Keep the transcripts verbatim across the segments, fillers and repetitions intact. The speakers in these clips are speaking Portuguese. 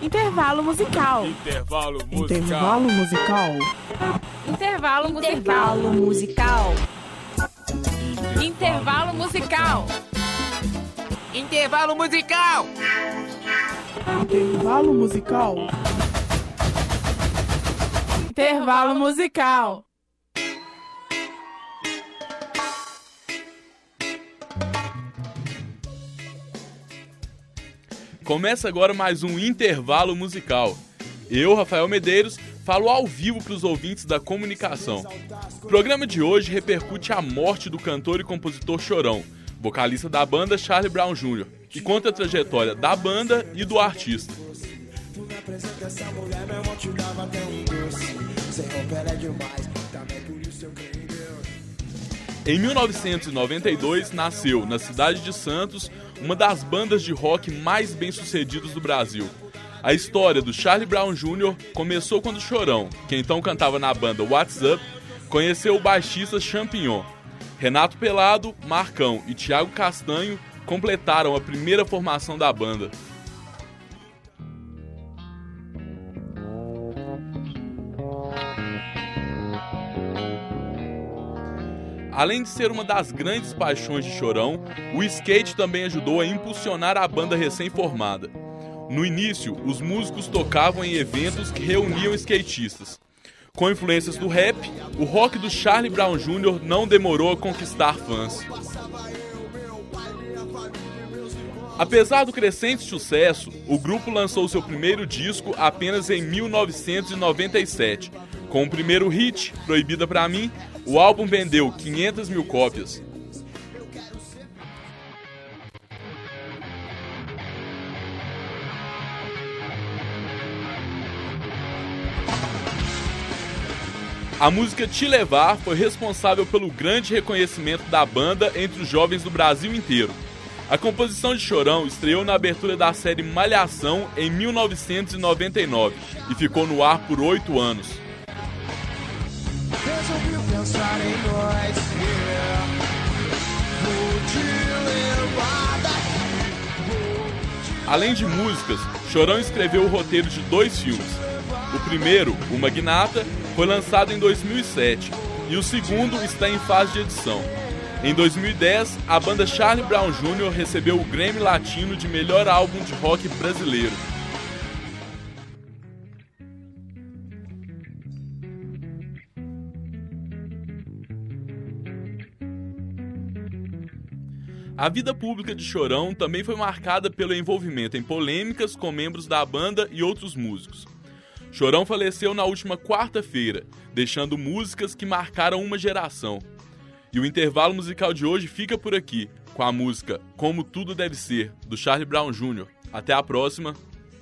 Intervalo musical. Intervalo musical. Intervalo musical. Intervalo musical. Intervalo musical. Intervalo musical. Intervalo musical. Intervalo musical. Começa agora mais um Intervalo Musical. Eu, Rafael Medeiros, falo ao vivo para os ouvintes da comunicação. O programa de hoje repercute a morte do cantor e compositor Chorão, vocalista da banda Charlie Brown Júnior, e conta a trajetória da banda e do artista. Em mil novecentos e noventa e dois, nasceu, na cidade de Santos, uma das bandas de rock mais bem-sucedidas do Brasil. A história do Charlie Brown Júnior começou quando Chorão, que então cantava na banda What's Up, conheceu o baixista Champignon. Renato Pelado, Marcão e Thiago Castanho completaram a primeira formação da banda. Além de ser uma das grandes paixões de Chorão, o skate também ajudou a impulsionar a banda recém-formada. No início, os músicos tocavam em eventos que reuniam skatistas. Com influências do rap, o rock do Charlie Brown Júnior não demorou a conquistar fãs. Apesar do crescente sucesso, o grupo lançou seu primeiro disco apenas em mil novecentos e noventa e sete. Com o primeiro hit, Proibida Pra Mim, o álbum vendeu quinhentas mil cópias. A música Te Levar foi responsável pelo grande reconhecimento da banda entre os jovens do Brasil inteiro. A composição de Chorão estreou na abertura da série Malhação em mil novecentos e noventa e nove e ficou no ar por oito anos. Resolvi pensar em nós, yeah. Vou te levar daqui. Além de músicas, Chorão escreveu o roteiro de dois filmes. O primeiro, O Magnata, foi lançado em dois mil e sete e o segundo está em fase de edição. Em dois mil e dez, a banda Charlie Brown Júnior recebeu o Grammy Latino de melhor álbum de rock brasileiro. A vida pública de Chorão também foi marcada pelo envolvimento em polêmicas com membros da banda e outros músicos. Chorão faleceu na última quarta-feira, deixando músicas que marcaram uma geração. E o intervalo musical de hoje fica por aqui, com a música Como Tudo Deve Ser, do Charlie Brown Júnior Até a próxima!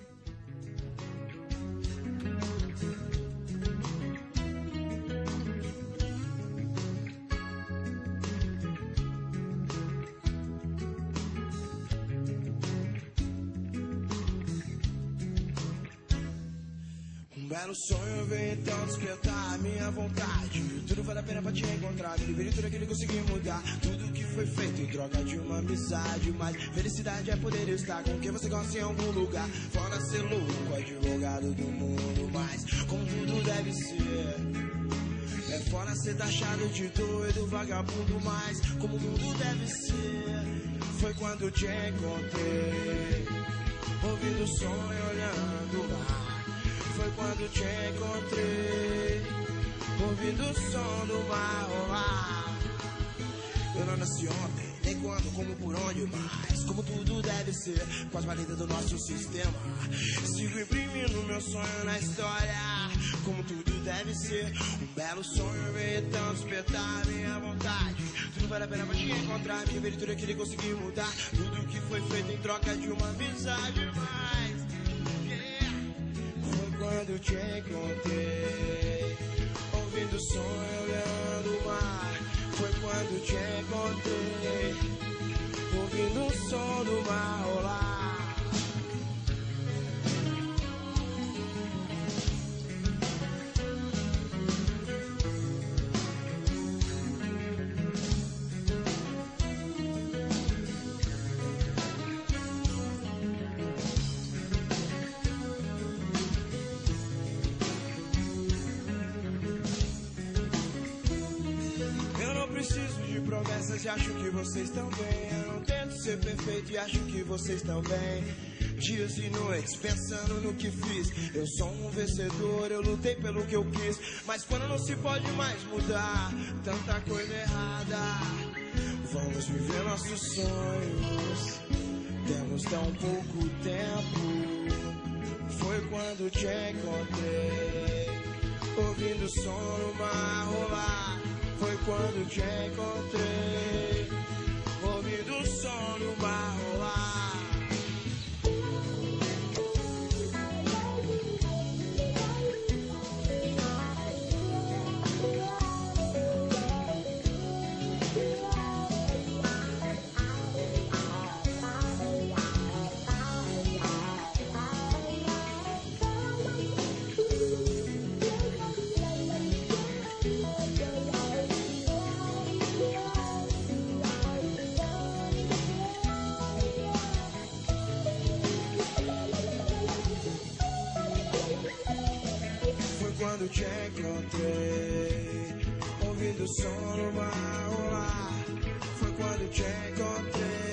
Um belo sonho veio então despertar a minha vontade. Tudo vale a pena pra te encontrar. Me livre de tudo aquilo que consegui mudar. Tudo que foi feito em troca de uma amizade. Mas felicidade é poder estar com quem você gosta em algum lugar. Fora ser louco, advogado do mundo. Mas como tudo deve ser. É fora ser taxado de doido, vagabundo. Mas como o mundo deve ser. Foi quando te encontrei, ouvindo o som e olhando lá. Foi quando te encontrei, ouvindo o som do mar rolar. Eu não nasci ontem, nem quando, como, por onde, mas como tudo deve ser, com as validas do nosso sistema. Sigo imprimindo meu sonho na história, como tudo deve ser. Um belo sonho veio então despertar minha vontade. Tudo vale a pena pra te encontrar, me ver tudo aquilo que consegui mudar. Tudo que foi feito em troca de uma amizade, mas quando te encontrei, ouvindo o som e olhando o mar. Foi quando te encontrei, ouvindo o som do mar rolar. promessas e acho que vocês estão bem. Eu não tento ser perfeito e acho que vocês estão bem. Dias e noites pensando no que fiz. Eu sou um vencedor, eu lutei pelo que eu quis. Mas quando não se pode mais mudar, tanta coisa errada. Vamos viver nossos sonhos. Temos tão pouco tempo. Foi quando te encontrei, ouvindo o som no mar rolar. Foi quando te encontrei, ouvindo o som no mar rolar. Quando te encontrei, ouvindo o som no mar rolar. Foi quando te encontrei,